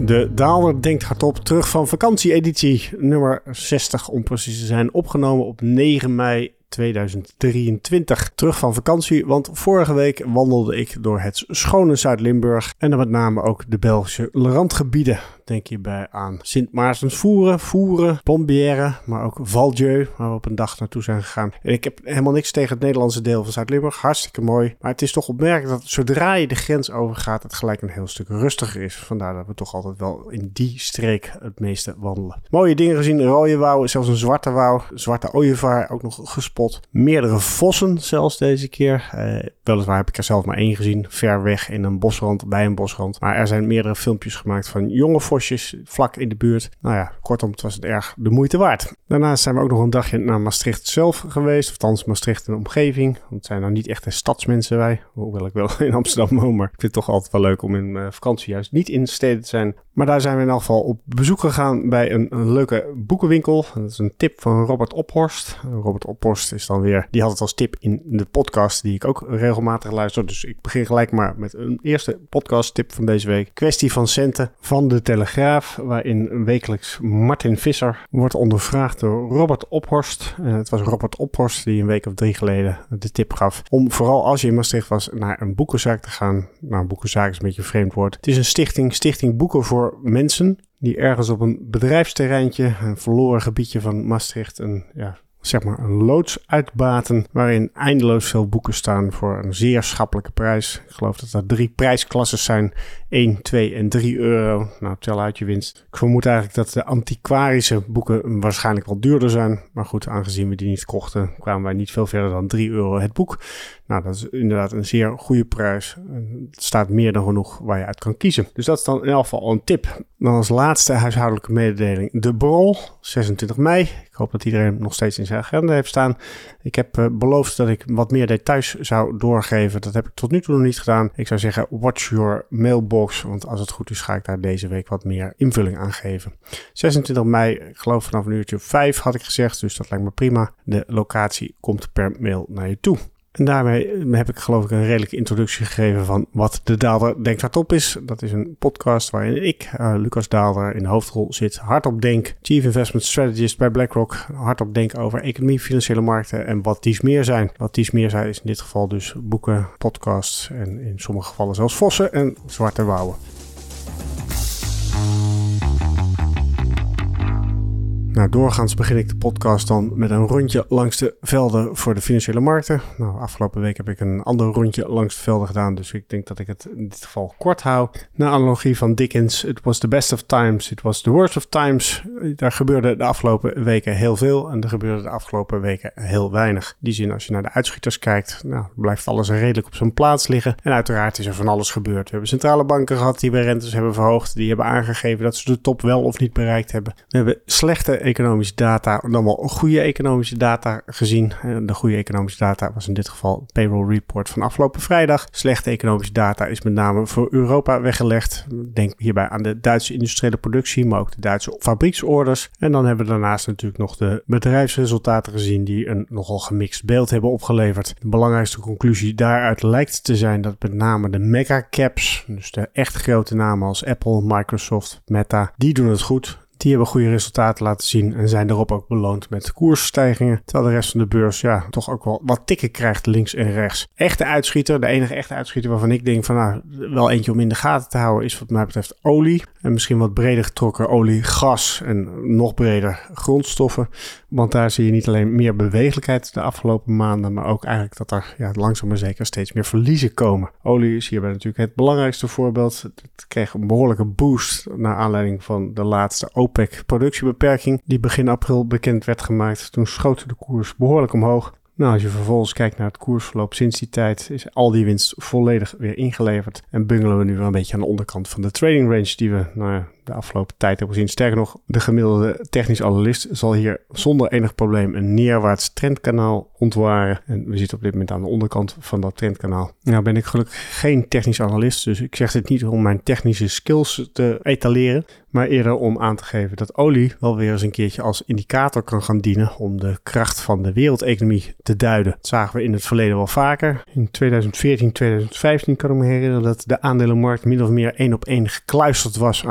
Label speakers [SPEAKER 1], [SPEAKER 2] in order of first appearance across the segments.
[SPEAKER 1] De Daalder denkt hardop, terug van vakantie-editie nummer 60 om precies te zijn, opgenomen op 9 mei 2023. Terug van vakantie, want vorige week wandelde ik door het schone Zuid-Limburg en dan met name ook de Belgische randgebieden. Denk hierbij aan Sint Maartensvoeren, Voeren, Pombière, maar ook Valdieu, waar we op een dag naartoe zijn gegaan. En ik heb helemaal niks tegen het Nederlandse deel van Zuid-Limburg, hartstikke mooi. Maar het is toch opmerkelijk dat zodra je de grens overgaat, het gelijk een heel stuk rustiger is. Vandaar dat we toch altijd wel in die streek het meeste wandelen. Mooie dingen gezien, rode wouw, zelfs een zwarte wouw, zwarte ooievaar ook nog gespot. Meerdere vossen zelfs deze keer. Weliswaar heb ik er zelf maar 1 gezien, ver weg in een bosrand, bij een bosrand. Maar er zijn meerdere filmpjes gemaakt van jonge vosjes vlak in de buurt. Nou ja, kortom, het was het erg de moeite waard. Daarnaast zijn we ook nog een dagje naar Maastricht zelf geweest. Of althans Maastricht en de omgeving. Want het zijn nou niet echt de stadsmensen wij. Hoewel ik wel in Amsterdam woon. Maar ik vind het toch altijd wel leuk om in vakantie juist niet in de steden te zijn. Maar daar zijn we in elk geval op bezoek gegaan bij een leuke boekenwinkel. Dat is een tip van Robert Ophorst. Robert Ophorst is dan weer, die had het als tip in de podcast die ik ook regelmatig luister. Dus ik begin gelijk maar met een eerste podcast tip van deze week. Kwestie van centen van de Telegraaf, waarin wekelijks Martin Visser wordt ondervraagd door Robert Ophorst. Het was Robert Ophorst die een week of 3 geleden de tip gaf om vooral als je in Maastricht was naar een boekenzaak te gaan. Nou, een boekenzaak is een beetje een vreemd woord. Het is een stichting Boeken voor Mensen die ergens op een bedrijfsterreintje, een verloren gebiedje van Maastricht, een loods uitbaten waarin eindeloos veel boeken staan voor een zeer schappelijke prijs. Ik geloof dat er 3 prijsklasses zijn, 1, 2 en 3 euro. Nou, tel uit je winst. Ik vermoed eigenlijk dat de antiquarische boeken waarschijnlijk wel duurder zijn. Maar goed, aangezien we die niet kochten, kwamen wij niet veel verder dan 3 euro het boek. Nou, dat is inderdaad een zeer goede prijs. Het staat meer dan genoeg waar je uit kan kiezen. Dus dat is dan in elk geval een tip. Dan als laatste huishoudelijke mededeling de borrel, 26 mei. Ik hoop dat iedereen nog steeds in zijn agenda heeft staan. Ik heb beloofd dat ik wat meer details zou doorgeven. Dat heb ik tot nu toe nog niet gedaan. Ik zou zeggen, watch your mailbox. Want als het goed is, ga ik daar deze week wat meer invulling aan geven. 26 mei, ik geloof vanaf een uurtje 5 had ik gezegd. Dus dat lijkt me prima. De locatie komt per mail naar je toe. En daarmee heb ik geloof ik een redelijke introductie gegeven van wat de Daalder denkt hardop is. Dat is een podcast waarin ik, Lucas Daalder, in de hoofdrol zit. Hardop denk, Chief Investment Strategist bij BlackRock. Hardop denk over economie, financiële markten en wat dies meer zijn. Wat dies meer zijn is in dit geval dus boeken, podcasts en in sommige gevallen zelfs vossen en zwarte wouwen. Nou, doorgaans begin ik de podcast dan met een rondje langs de velden voor de financiële markten. Nou, afgelopen week heb ik een ander rondje langs de velden gedaan, dus ik denk dat ik het in dit geval kort hou. Naar analogie van Dickens, it was the best of times, it was the worst of times. Daar gebeurde de afgelopen weken heel veel en er gebeurde de afgelopen weken heel weinig. In die zin, als je naar de uitschieters kijkt, nou, blijft alles redelijk op zijn plaats liggen. En uiteraard is er van alles gebeurd. We hebben centrale banken gehad die bij rentes hebben verhoogd, die hebben aangegeven dat ze de top wel of niet bereikt hebben. We hebben slechte economische data, dan wel goede economische data gezien. De goede economische data was in dit geval het payroll report van afgelopen vrijdag. Slechte economische data is met name voor Europa weggelegd. Denk hierbij aan de Duitse industriële productie, maar ook de Duitse fabrieksorders. En dan hebben we daarnaast natuurlijk nog de bedrijfsresultaten gezien die een nogal gemixt beeld hebben opgeleverd. De belangrijkste conclusie daaruit lijkt te zijn dat met name de megacaps, dus de echt grote namen als Apple, Microsoft, Meta, die doen het goed. Die hebben goede resultaten laten zien en zijn daarop ook beloond met koersstijgingen. Terwijl de rest van de beurs toch ook wel wat tikken krijgt links en rechts. Echte uitschieter, de enige echte uitschieter waarvan ik denk van wel eentje om in de gaten te houden is wat mij betreft olie. En misschien wat breder getrokken olie, gas en nog breder grondstoffen. Want daar zie je niet alleen meer bewegelijkheid de afgelopen maanden, maar ook eigenlijk dat er langzaam maar zeker steeds meer verliezen komen. Olie is hierbij natuurlijk het belangrijkste voorbeeld. Het kreeg een behoorlijke boost naar aanleiding van de laatste OPEC-productiebeperking die begin april bekend werd gemaakt. Toen schoot de koers behoorlijk omhoog. Nou, als je vervolgens kijkt naar het koersverloop sinds die tijd, is al die winst volledig weer ingeleverd. En bungelen we nu weer een beetje aan de onderkant van de trading range die we de afgelopen tijd hebben gezien. Sterker nog, de gemiddelde technisch analist zal hier zonder enig probleem een neerwaarts trendkanaal ontwaren. En we zitten op dit moment aan de onderkant van dat trendkanaal. Nou ben ik gelukkig geen technisch analist, dus ik zeg dit niet om mijn technische skills te etaleren, maar eerder om aan te geven dat olie wel weer eens een keertje als indicator kan gaan dienen om de kracht van de wereldeconomie te duiden. Dat zagen we in het verleden wel vaker. In 2014, 2015 kan ik me herinneren dat de aandelenmarkt min of meer 1 op 1 gekluisterd was aan de olieprijs.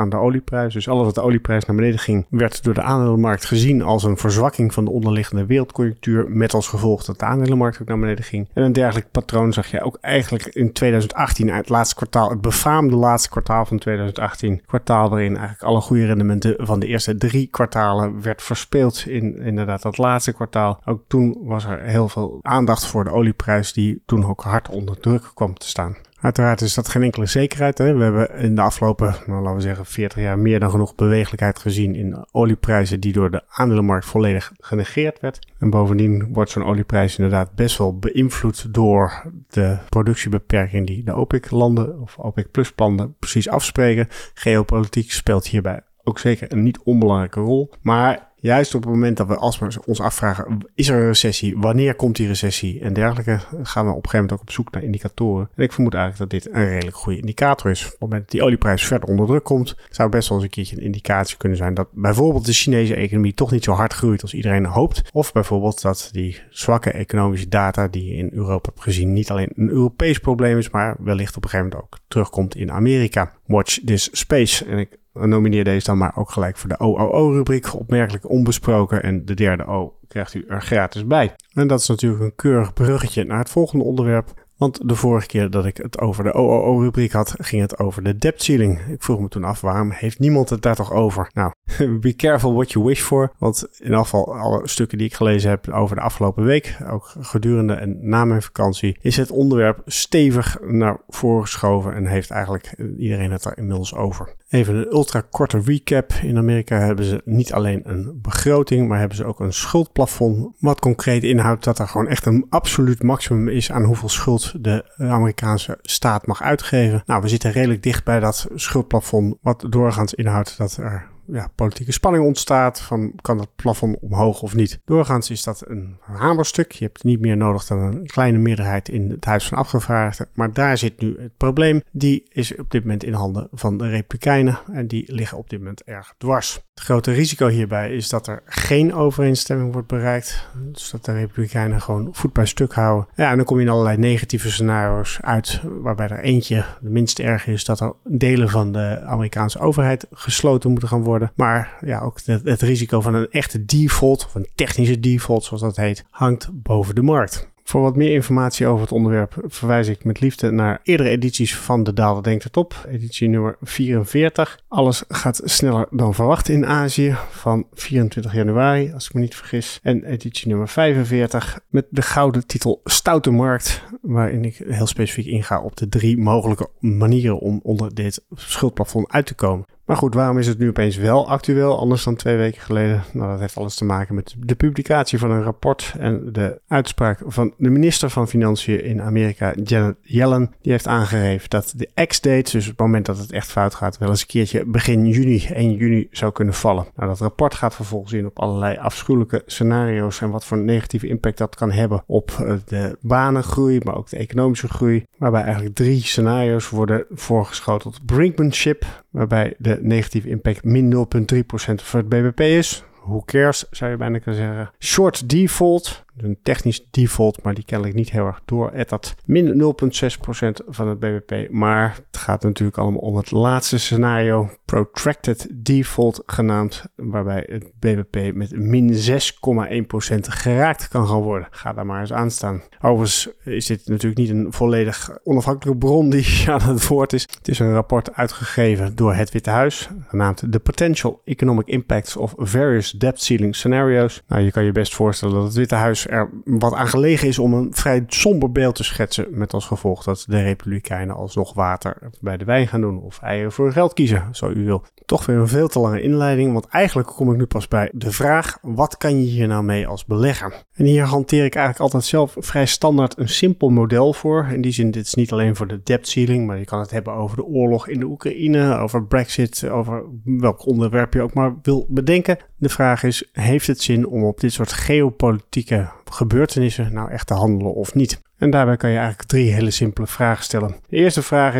[SPEAKER 1] olieprijs. Dus alles wat de olieprijs naar beneden ging, werd door de aandelenmarkt gezien als een verzwakking van de onderliggende wereldconjunctuur, met als gevolg dat de aandelenmarkt ook naar beneden ging. En een dergelijk patroon zag je ook eigenlijk in 2018 uit het laatste kwartaal, het befaamde laatste kwartaal van 2018. Kwartaal waarin eigenlijk alle goede rendementen van de eerste 3 kwartalen werd verspeeld in inderdaad dat laatste kwartaal. Ook toen was er heel veel aandacht voor de olieprijs die toen ook hard onder druk kwam te staan. Uiteraard is dat geen enkele zekerheid. Hè? We hebben in de afgelopen, laten we zeggen, 40 jaar meer dan genoeg bewegelijkheid gezien in olieprijzen die door de aandelenmarkt volledig genegeerd werd. En bovendien wordt zo'n olieprijs inderdaad best wel beïnvloed door de productiebeperking die de OPEC-landen of OPEC-plus-landen precies afspreken. Geopolitiek speelt hierbij ook zeker een niet onbelangrijke rol. Maar juist op het moment dat we ons afvragen, is er een recessie? Wanneer komt die recessie? En dergelijke gaan we op een gegeven moment ook op zoek naar indicatoren. En ik vermoed eigenlijk dat dit een redelijk goede indicator is. Op het moment dat die olieprijs verder onder druk komt, zou best wel eens een keertje een indicatie kunnen zijn dat bijvoorbeeld de Chinese economie toch niet zo hard groeit als iedereen hoopt. Of bijvoorbeeld dat die zwakke economische data die je in Europa hebt gezien niet alleen een Europees probleem is, maar wellicht op een gegeven moment ook terugkomt in Amerika. Watch this space. En ik nomineer deze dan maar ook gelijk voor de OOO-rubriek. Opmerkelijk onbesproken. En de derde O krijgt u er gratis bij. En dat is natuurlijk een keurig bruggetje naar het volgende onderwerp. Want de vorige keer dat ik het over de OOO-rubriek had, ging het over de debt ceiling. Ik vroeg me toen af, waarom heeft niemand het daar toch over? Nou, be careful what you wish for. Want in ieder geval alle stukken die ik gelezen heb over de afgelopen week, ook gedurende en na mijn vakantie, is het onderwerp stevig naar voren geschoven en heeft eigenlijk iedereen het er inmiddels over. Even een ultra korte recap. In Amerika hebben ze niet alleen een begroting, maar hebben ze ook een schuldplafond. Wat concreet inhoudt dat er gewoon echt een absoluut maximum is aan hoeveel schuld de Amerikaanse staat mag uitgeven. Nou, we zitten redelijk dicht bij dat schuldplafond, wat doorgaans inhoudt dat er politieke spanning ontstaat van kan het plafond omhoog of niet. Doorgaans is dat een hamerstuk. Je hebt niet meer nodig dan een kleine meerderheid in het Huis van Afgevaardigden. Maar daar zit nu het probleem. Die is op dit moment in handen van de Republikeinen en die liggen op dit moment erg dwars. Het grote risico hierbij is dat er geen overeenstemming wordt bereikt. Dus dat de Republikeinen gewoon voet bij stuk houden. Ja, en dan kom je in allerlei negatieve scenario's uit, waarbij er eentje de minst erg is dat er delen van de Amerikaanse overheid gesloten moeten gaan worden. Maar ja, ook het risico van een echte default, of een technische default zoals dat heet, hangt boven de markt. Voor wat meer informatie over het onderwerp verwijs ik met liefde naar eerdere edities van De Daler Denkt Het Op. Editie nummer 44. Alles gaat sneller dan verwacht in Azië van 24 januari, als ik me niet vergis. En editie nummer 45 met de gouden titel Stoute Markt, waarin ik heel specifiek inga op de 3 mogelijke manieren om onder dit schuldplafond uit te komen. Maar goed, waarom is het nu opeens wel actueel, anders dan 2 weken geleden? Nou, dat heeft alles te maken met de publicatie van een rapport en de uitspraak van de minister van Financiën in Amerika, Janet Yellen. Die heeft aangegeven dat de ex-date, dus het moment dat het echt fout gaat, wel eens een keertje begin juni, 1 juni zou kunnen vallen. Nou, dat rapport gaat vervolgens in op allerlei afschuwelijke scenario's en wat voor negatieve impact dat kan hebben op de banengroei, maar ook de economische groei. Waarbij eigenlijk 3 scenario's worden voorgeschoteld. Brinkmanship, waarbij de negatieve impact min 0,3% voor het BBP is. Who cares, zou je bijna kunnen zeggen. Short default, een technisch default, maar die kennelijk niet heel erg doorettert. Min 0,6% van het BBP. Maar het gaat natuurlijk allemaal om het laatste scenario. Protracted default genaamd. Waarbij het BBP met min 6,1% geraakt kan gaan worden. Ga daar maar eens aan staan. Overigens is dit natuurlijk niet een volledig onafhankelijke bron die aan het woord is. Het is een rapport uitgegeven door het Witte Huis. Genaamd The Potential Economic Impacts of Various Debt Ceiling Scenarios. Nou, je kan je best voorstellen dat het Witte Huis er wat aan gelegen is om een vrij somber beeld te schetsen. Met als gevolg dat de Republikeinen alsnog water bij de wijn gaan doen. Of eieren voor geld kiezen, zo u wil. Toch weer een veel te lange inleiding. Want eigenlijk kom ik nu pas bij de vraag. Wat kan je hier nou mee als belegger? En hier hanteer ik eigenlijk altijd zelf vrij standaard een simpel model voor. In die zin, dit is niet alleen voor de debt ceiling. Maar je kan het hebben over de oorlog in de Oekraïne. Over Brexit. Over welk onderwerp je ook maar wil bedenken. De vraag is, heeft het zin om op dit soort geopolitieke gebeurtenissen nou echt te handelen of niet? En daarbij kan je eigenlijk 3 hele simpele vragen stellen. De eerste vraag is,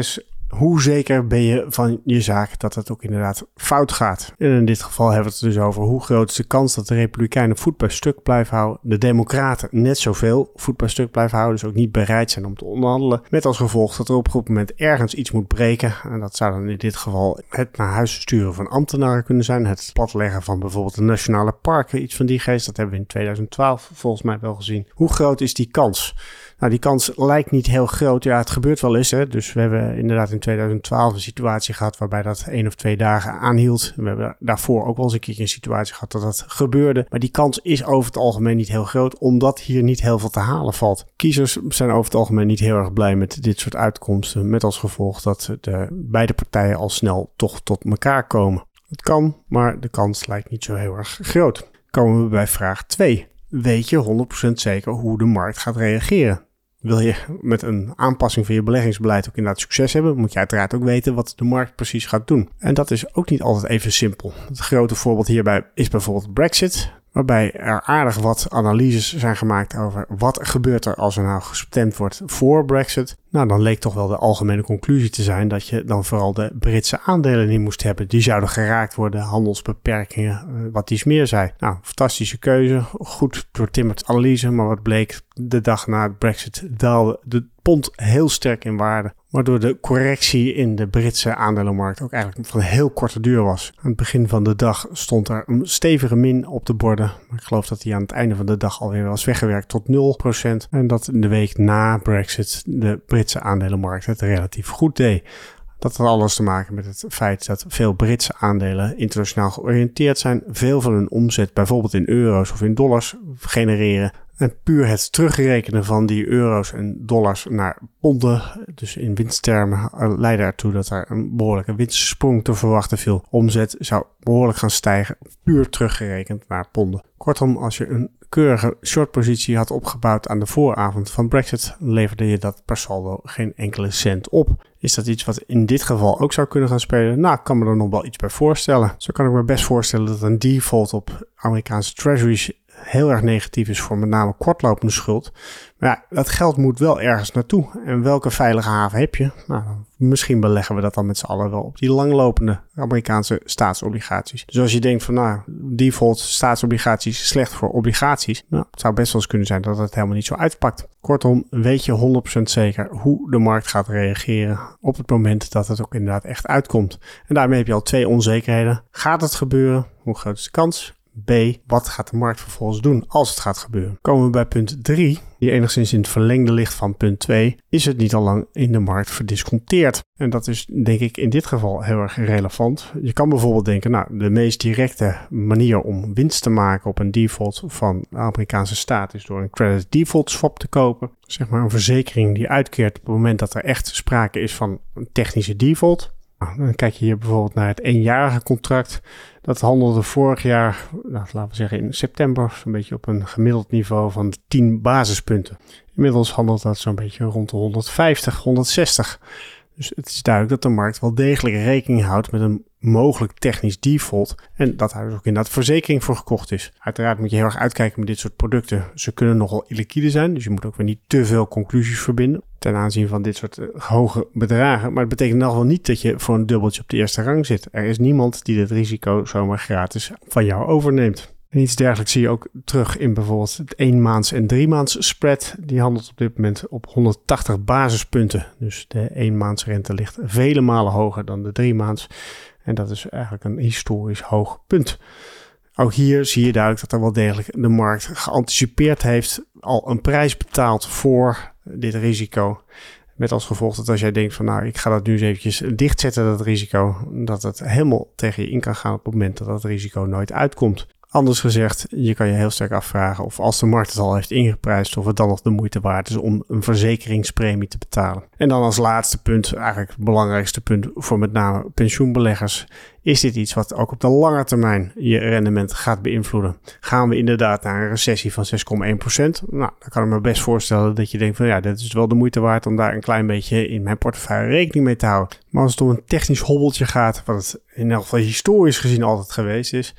[SPEAKER 1] Hoe zeker ben je van je zaak dat het ook inderdaad fout gaat? En in dit geval hebben we het dus over hoe groot is de kans dat de Republikeinen voet bij stuk blijven houden. De Democraten net zoveel voet bij stuk blijven houden, dus ook niet bereid zijn om te onderhandelen. Met als gevolg dat er op een goed moment ergens iets moet breken. En dat zou dan in dit geval het naar huis sturen van ambtenaren kunnen zijn. Het platleggen van bijvoorbeeld de nationale parken, iets van die geest. Dat hebben we in 2012 volgens mij wel gezien. Hoe groot is die kans? Nou, die kans lijkt niet heel groot. Ja, het gebeurt wel eens, hè. Dus we hebben inderdaad in 2012 een situatie gehad waarbij dat 1 of 2 dagen aanhield. We hebben daarvoor ook wel eens een keer een situatie gehad dat dat gebeurde. Maar die kans is over het algemeen niet heel groot, omdat hier niet heel veel te halen valt. Kiezers zijn over het algemeen niet heel erg blij met dit soort uitkomsten. Met als gevolg dat de beide partijen al snel toch tot elkaar komen. Het kan, maar de kans lijkt niet zo heel erg groot. Komen we bij vraag 2. Weet je 100% zeker hoe de markt gaat reageren? Wil je met een aanpassing van je beleggingsbeleid ook inderdaad succes hebben, moet je uiteraard ook weten wat de markt precies gaat doen. En dat is ook niet altijd even simpel. Het grote voorbeeld hierbij is bijvoorbeeld Brexit, waarbij er aardig wat analyses zijn gemaakt over wat gebeurt er als er nou gestemd wordt voor Brexit. Nou, dan leek toch wel de algemene conclusie te zijn dat je dan vooral de Britse aandelen niet moest hebben. Die zouden geraakt worden, handelsbeperkingen, wat iets meer zei. Nou, fantastische keuze, goed doortimmerd analyse, maar wat bleek, de dag na Brexit daalde de pond heel sterk in waarde, waardoor de correctie in de Britse aandelenmarkt ook eigenlijk van heel korte duur was. Aan het begin van de dag stond er een stevige min op de borden, maar ik geloof dat die aan het einde van de dag alweer was weggewerkt tot 0%. En dat in de week na Brexit de Britse aandelenmarkt het relatief goed deed. Dat had alles te maken met het feit dat veel Britse aandelen internationaal georiënteerd zijn. Veel van hun omzet bijvoorbeeld in euro's of in dollars genereren. En puur het terugrekenen van die euro's en dollars naar ponden, dus in winsttermen, leidde ertoe dat er een behoorlijke winstsprong te verwachten viel. Omzet zou behoorlijk gaan stijgen, puur teruggerekend naar ponden. Kortom, als je een keurige shortpositie had opgebouwd aan de vooravond van Brexit, leverde je dat per saldo geen enkele cent op. Is dat iets wat in dit geval ook zou kunnen gaan spelen? Nou, ik kan me er nog wel iets bij voorstellen. Zo kan ik me best voorstellen dat een default op Amerikaanse treasuries heel erg negatief is voor met name kortlopende schuld. Maar ja, dat geld moet wel ergens naartoe. En welke veilige haven heb je? Nou, misschien beleggen we dat dan met z'n allen wel op die langlopende Amerikaanse staatsobligaties. Dus als je denkt van nou, default staatsobligaties slecht voor obligaties. Nou, het zou best wel eens kunnen zijn dat het helemaal niet zo uitpakt. Kortom, weet je 100% zeker hoe de markt gaat reageren op het moment dat het ook inderdaad echt uitkomt. En daarmee heb je al 2 onzekerheden. Gaat het gebeuren? Hoe groot is de kans? B, wat gaat de markt vervolgens doen als het gaat gebeuren? Komen we bij punt 3, die enigszins in het verlengde ligt van punt 2, is het niet al lang in de markt verdisconteerd. En dat is denk ik in dit geval heel erg relevant. Je kan bijvoorbeeld denken, nou, de meest directe manier om winst te maken op een default van de Amerikaanse staat is door een credit default swap te kopen. Zeg maar een verzekering die uitkeert op het moment dat er echt sprake is van een technische default. Nou, dan kijk je hier bijvoorbeeld naar het 1-jarige contract. Dat handelde vorig jaar, laten we zeggen in september, zo'n beetje op een gemiddeld niveau van 10 basispunten. Inmiddels handelt dat zo'n beetje rond de 150, 160. Dus het is duidelijk dat de markt wel degelijk rekening houdt met een mogelijk technisch default. En dat daar dus ook inderdaad verzekering voor gekocht is. Uiteraard moet je heel erg uitkijken met dit soort producten. Ze kunnen nogal illiquide zijn, dus je moet ook weer niet te veel conclusies verbinden ten aanzien van dit soort hoge bedragen. Maar het betekent nog wel niet dat je voor een dubbeltje op de eerste rang zit. Er is niemand die dit risico zomaar gratis van jou overneemt. En iets dergelijks zie je ook terug in bijvoorbeeld het 1-maands en 3-maands spread. Die handelt op dit moment op 180 basispunten. Dus de 1-maands rente ligt vele malen hoger dan de 3-maands. En dat is eigenlijk een historisch hoog punt. Ook hier zie je duidelijk dat er wel degelijk de markt geanticipeerd heeft, al een prijs betaald voor dit risico. Met als gevolg dat als jij denkt van nou, ik ga dat nu eens eventjes dichtzetten, dat risico, dat het helemaal tegen je in kan gaan op het moment dat dat risico nooit uitkomt. Anders gezegd, je kan je heel sterk afvragen of als de markt het al heeft ingeprijsd, of het dan nog de moeite waard is om een verzekeringspremie te betalen. En dan als laatste punt, eigenlijk het belangrijkste punt voor met name pensioenbeleggers, is dit iets wat ook op de lange termijn je rendement gaat beïnvloeden. Gaan we inderdaad naar een recessie van 6,1%? Nou, dan kan ik me best voorstellen dat je denkt van ja, dit is wel de moeite waard om daar een klein beetje in mijn portefeuille rekening mee te houden. Maar als het om een technisch hobbeltje gaat, wat het in elk geval historisch gezien altijd geweest is,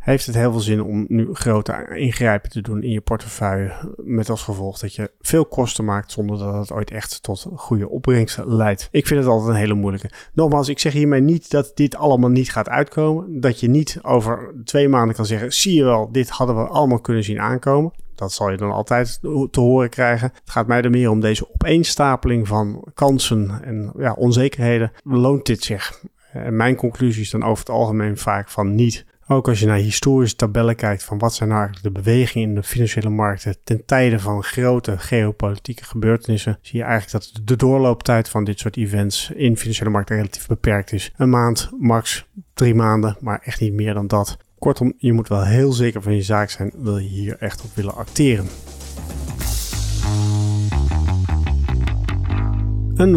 [SPEAKER 1] heeft het heel veel zin om nu grote ingrijpen te doen in je portefeuille. Met als gevolg dat je veel kosten maakt zonder dat het ooit echt tot goede opbrengsten leidt. Ik vind het altijd een hele moeilijke. Nogmaals, ik zeg hiermee niet dat dit allemaal niet gaat uitkomen. Dat je niet over 2 maanden kan zeggen, zie je wel, dit hadden we allemaal kunnen zien aankomen. Dat zal je dan altijd te horen krijgen. Het gaat mij er meer om deze opeenstapeling van kansen en onzekerheden. Loont dit zich? En mijn conclusie is dan over het algemeen vaak van niet. Ook als je naar historische tabellen kijkt van wat zijn nou eigenlijk de bewegingen in de financiële markten ten tijde van grote geopolitieke gebeurtenissen, zie je eigenlijk dat de doorlooptijd van dit soort events in financiële markten relatief beperkt is. 1 maand, max 3 maanden, maar echt niet meer dan dat. Kortom, je moet wel heel zeker van je zaak zijn, wil je hier echt op willen acteren. Een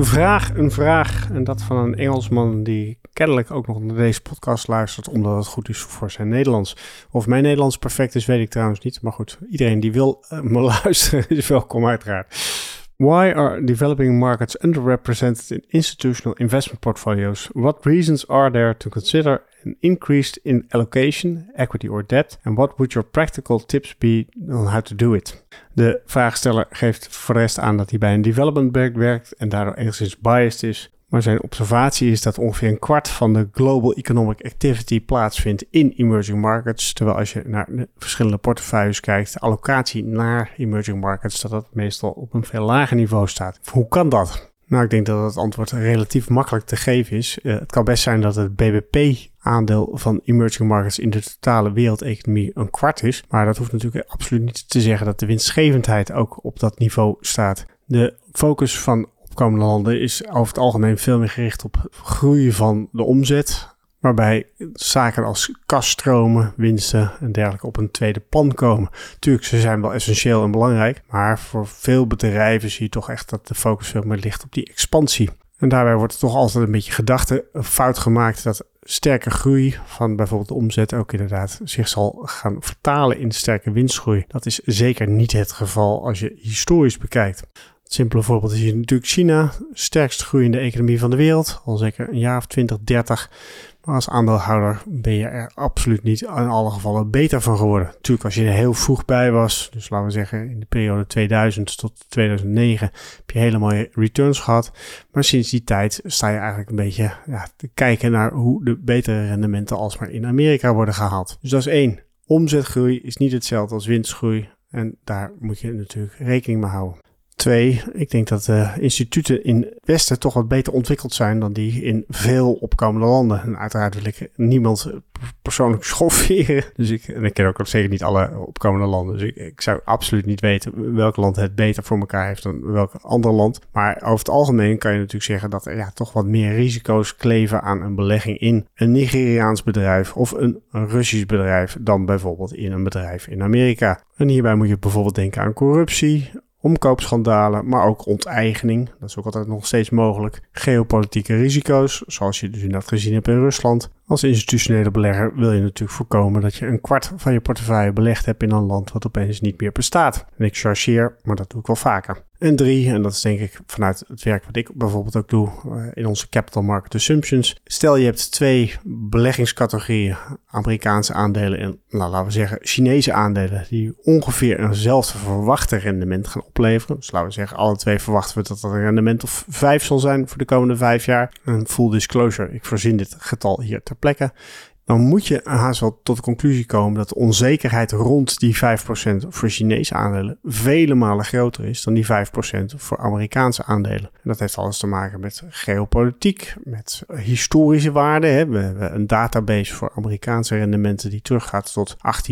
[SPEAKER 1] vraag, en dat van een Engelsman die kennelijk ook nog naar deze podcast luistert, omdat het goed is voor zijn Nederlands. Of mijn Nederlands perfect is, weet ik trouwens niet. Maar goed, iedereen die wil me luisteren is welkom uiteraard. Why are developing markets underrepresented in institutional investment portfolios? What reasons are there to consider an increase in allocation, equity or debt? And what would your practical tips be on how to do it? De vraagsteller geeft voor de rest aan dat hij bij een development bank werkt en daardoor enigszins biased is. Maar zijn observatie is dat ongeveer 1/4 van de global economic activity plaatsvindt in emerging markets. Terwijl als je naar de verschillende portefeuilles kijkt, de allocatie naar emerging markets, dat meestal op een veel lager niveau staat. Hoe kan dat? Nou, ik denk dat het antwoord relatief makkelijk te geven is. Het kan best zijn dat het BBP-aandeel van emerging markets in de totale wereldeconomie 1/4 is. Maar dat hoeft natuurlijk absoluut niet te zeggen dat de winstgevendheid ook op dat niveau staat. De focus van opkomende landen is over het algemeen veel meer gericht op groei van de omzet, waarbij zaken als kasstromen, winsten en dergelijke op een tweede plan komen. Tuurlijk, ze zijn wel essentieel en belangrijk, maar voor veel bedrijven zie je toch echt dat de focus veel meer ligt op die expansie. En daarbij wordt er toch altijd een beetje gedachtefout gemaakt dat sterke groei van bijvoorbeeld de omzet ook inderdaad zich zal gaan vertalen in sterke winstgroei. Dat is zeker niet het geval als je historisch bekijkt. Het simpele voorbeeld is hier natuurlijk China, sterkst groeiende economie van de wereld, al zeker een jaar of 20, 30. Maar als aandeelhouder ben je er absoluut niet in alle gevallen beter van geworden. Natuurlijk als je er heel vroeg bij was, dus laten we zeggen in de periode 2000 tot 2009 heb je hele mooie returns gehad. Maar sinds die tijd sta je eigenlijk een beetje te kijken naar hoe de betere rendementen alsmaar in Amerika worden gehaald. Dus dat is 1. Omzetgroei is niet hetzelfde als winstgroei en daar moet je natuurlijk rekening mee houden. 2, ik denk dat de instituten in het Westen toch wat beter ontwikkeld zijn dan die in veel opkomende landen. En uiteraard wil ik niemand persoonlijk schofferen. Dus ik ken ook zeker niet alle opkomende landen. Dus ik zou absoluut niet weten welk land het beter voor elkaar heeft dan welk ander land. Maar over het algemeen kan je natuurlijk zeggen dat er toch wat meer risico's kleven aan een belegging in een Nigeriaans bedrijf of een Russisch bedrijf dan bijvoorbeeld in een bedrijf in Amerika. En hierbij moet je bijvoorbeeld denken aan corruptie, omkoopschandalen, maar ook onteigening. Dat is ook altijd nog steeds mogelijk. Geopolitieke risico's, zoals je dus inderdaad gezien hebt in Rusland. Als institutionele belegger wil je natuurlijk voorkomen dat je 1/4 van je portefeuille belegd hebt in een land wat opeens niet meer bestaat. En ik chargeer, maar dat doe ik wel vaker. En 3, en dat is denk ik vanuit het werk wat ik bijvoorbeeld ook doe in onze Capital Market Assumptions. Stel je hebt 2 beleggingscategorieën, Amerikaanse aandelen en laten we zeggen Chinese aandelen, die ongeveer eenzelfde verwachte rendement gaan opleveren. Dus laten we zeggen, alle 2 verwachten we dat dat een rendement of 5 zal zijn voor de komende 5 jaar. En full disclosure, ik verzin dit getal hier ter plekke. Dan moet je haast wel tot de conclusie komen dat de onzekerheid rond die 5% voor Chinese aandelen vele malen groter is dan die 5% voor Amerikaanse aandelen. En dat heeft alles te maken met geopolitiek, met historische waarden. We hebben een database voor Amerikaanse rendementen die teruggaat tot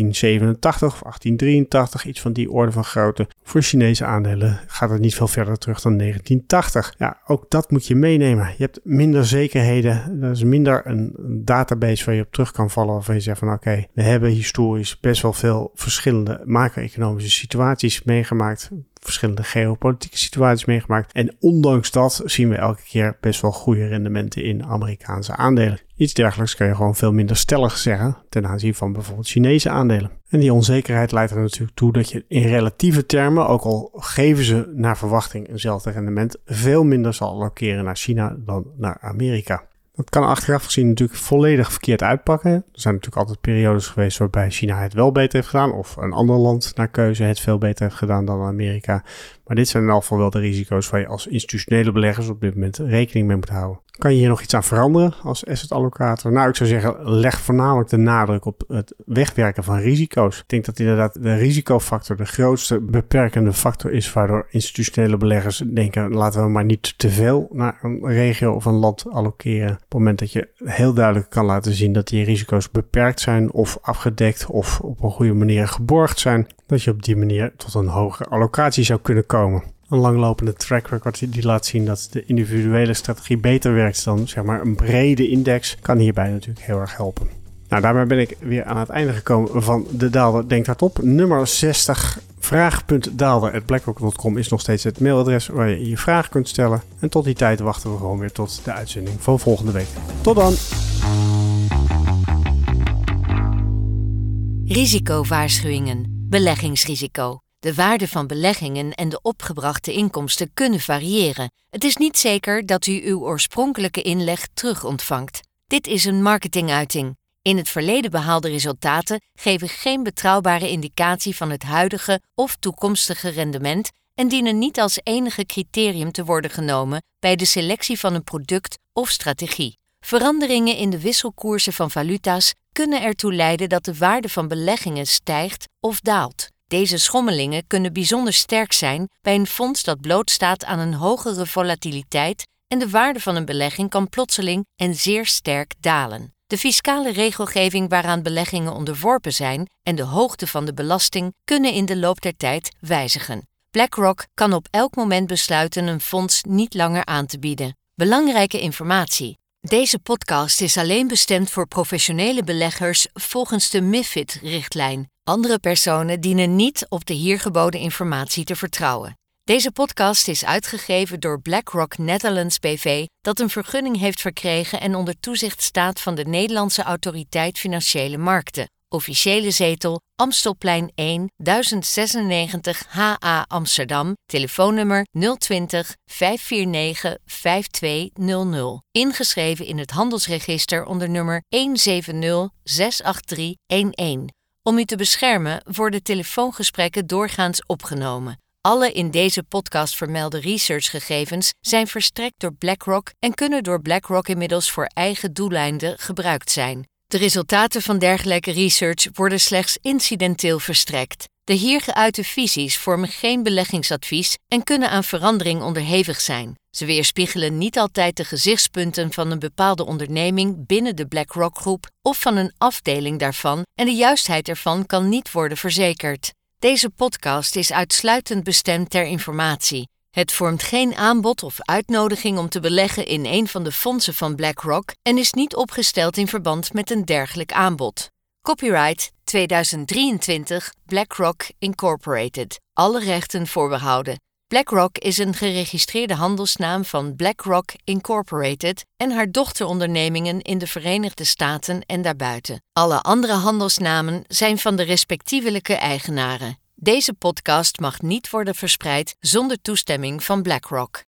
[SPEAKER 1] 1887 of 1883, iets van die orde van grootte. Voor Chinese aandelen gaat het niet veel verder terug dan 1980. Ja, ook dat moet je meenemen. Je hebt minder zekerheden, er is minder een database waar je op terug kan vallen waarvan je zegt van oké, we hebben historisch best wel veel verschillende macro-economische situaties meegemaakt, verschillende geopolitieke situaties meegemaakt en ondanks dat zien we elke keer best wel goede rendementen in Amerikaanse aandelen. Iets dergelijks kan je gewoon veel minder stellig zeggen ten aanzien van bijvoorbeeld Chinese aandelen. En die onzekerheid leidt er natuurlijk toe dat je in relatieve termen, ook al geven ze naar verwachting eenzelfde rendement, veel minder zal allokeren naar China dan naar Amerika. Dat kan achteraf gezien natuurlijk volledig verkeerd uitpakken. Er zijn natuurlijk altijd periodes geweest waarbij China het wel beter heeft gedaan. Of een ander land naar keuze het veel beter heeft gedaan dan Amerika. Maar dit zijn in elk geval wel de risico's waar je als institutionele beleggers op dit moment rekening mee moet houden. Kan je hier nog iets aan veranderen als asset allocator? Nou, ik zou zeggen, leg voornamelijk de nadruk op het wegwerken van risico's. Ik denk dat inderdaad de risicofactor de grootste beperkende factor is, waardoor institutionele beleggers denken, laten we maar niet te veel naar een regio of een land allokeren. Op het moment dat je heel duidelijk kan laten zien dat die risico's beperkt zijn of afgedekt of op een goede manier geborgd zijn, dat je op die manier tot een hogere allocatie zou kunnen komen. Een langlopende track record die laat zien dat de individuele strategie beter werkt dan zeg maar een brede index, kan hierbij natuurlijk heel erg helpen. Nou, daarmee ben ik weer aan het einde gekomen van de Daalder Denkt Hardop, nummer 60. Vraag.daalder@blackrock.com is nog steeds het mailadres waar je je vraag kunt stellen. En tot die tijd wachten we gewoon weer tot de uitzending van volgende week. Tot dan!
[SPEAKER 2] Risicowaarschuwingen. Beleggingsrisico. De waarde van beleggingen en de opgebrachte inkomsten kunnen variëren. Het is niet zeker dat u uw oorspronkelijke inleg terugontvangt. Dit is een marketinguiting. In het verleden behaalde resultaten geven geen betrouwbare indicatie van het huidige of toekomstige rendement en dienen niet als enige criterium te worden genomen bij de selectie van een product of strategie. Veranderingen in de wisselkoersen van valuta's kunnen ertoe leiden dat de waarde van beleggingen stijgt of daalt. Deze schommelingen kunnen bijzonder sterk zijn bij een fonds dat blootstaat aan een hogere volatiliteit en de waarde van een belegging kan plotseling en zeer sterk dalen. De fiscale regelgeving waaraan beleggingen onderworpen zijn en de hoogte van de belasting kunnen in de loop der tijd wijzigen. BlackRock kan op elk moment besluiten een fonds niet langer aan te bieden. Belangrijke informatie. Deze podcast is alleen bestemd voor professionele beleggers volgens de MiFID-richtlijn. Andere personen dienen niet op de hier geboden informatie te vertrouwen. Deze podcast is uitgegeven door BlackRock Netherlands BV, dat een vergunning heeft verkregen en onder toezicht staat van de Nederlandse Autoriteit Financiële Markten. Officiële zetel Amstelplein 1, 1096 HA Amsterdam, telefoonnummer 020 549 5200. Ingeschreven in het handelsregister onder nummer 170-68311. Om u te beschermen worden telefoongesprekken doorgaans opgenomen. Alle in deze podcast vermelde researchgegevens zijn verstrekt door BlackRock en kunnen door BlackRock inmiddels voor eigen doeleinden gebruikt zijn. De resultaten van dergelijke research worden slechts incidenteel verstrekt. De hier geuite visies vormen geen beleggingsadvies en kunnen aan verandering onderhevig zijn. Ze weerspiegelen niet altijd de gezichtspunten van een bepaalde onderneming binnen de BlackRock-groep of van een afdeling daarvan en de juistheid ervan kan niet worden verzekerd. Deze podcast is uitsluitend bestemd ter informatie. Het vormt geen aanbod of uitnodiging om te beleggen in een van de fondsen van BlackRock en is niet opgesteld in verband met een dergelijk aanbod. Copyright 2023 BlackRock Incorporated. Alle rechten voorbehouden. BlackRock is een geregistreerde handelsnaam van BlackRock Incorporated en haar dochterondernemingen in de Verenigde Staten en daarbuiten. Alle andere handelsnamen zijn van de respectievelijke eigenaren. Deze podcast mag niet worden verspreid zonder toestemming van BlackRock.